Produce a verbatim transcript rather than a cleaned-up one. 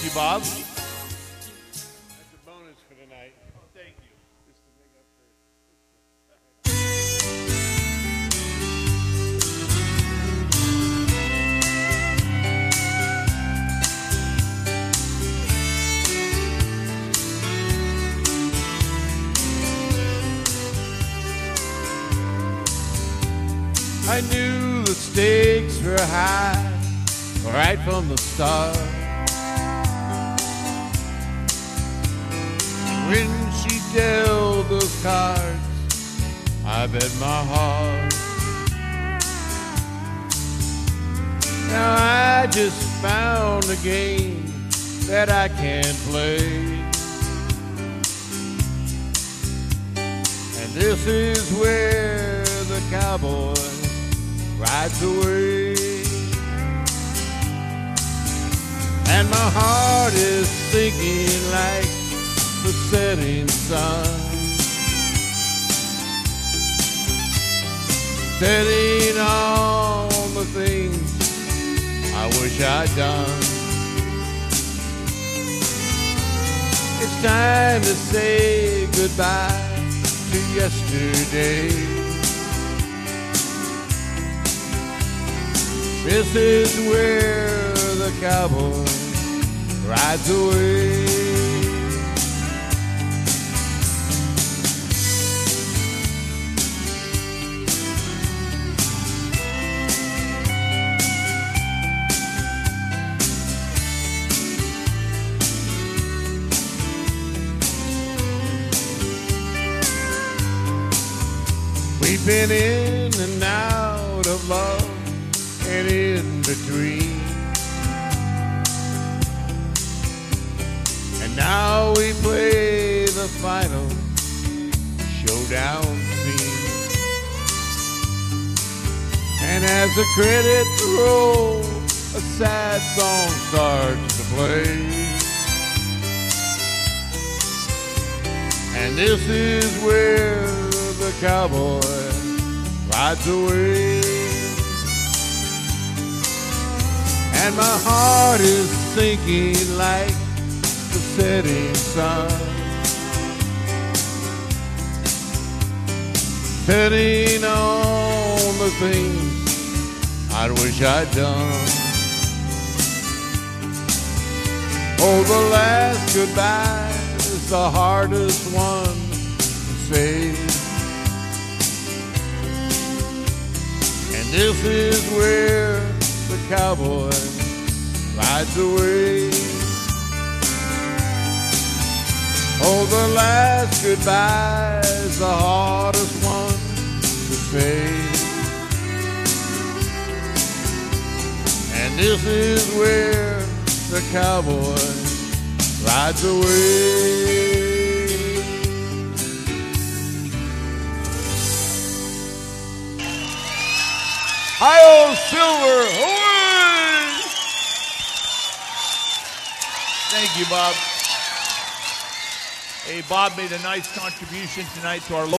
you, Bob. That's a bonus for tonight. Oh, thank you. Just to make up for I knew the stakes were high right from the start. When she dealt those cards, I bet my heart. Now I just found a game that I can play, and this is where the cowboy rides away. And my heart is thinking like the setting sun, setting on the things I wish I'd done. It's time to say goodbye to yesterday. This is where the cowboy rides away. We've been in and out of love and in between, and now we play the final showdown scene. And as the credits roll, a sad song starts to play, and this is where the cowboy rides away. And my heart is sinking like the setting sun, setting on the things I wish I'd done. Oh, the last goodbye is the hardest one to say, and this is where the cowboy rides away. Oh, the last goodbye is the hardest one to say, and this is where the cowboy rides away. Hi-oh, Silver! Hooray! Thank you, Bob. Hey, Bob made a nice contribution tonight to our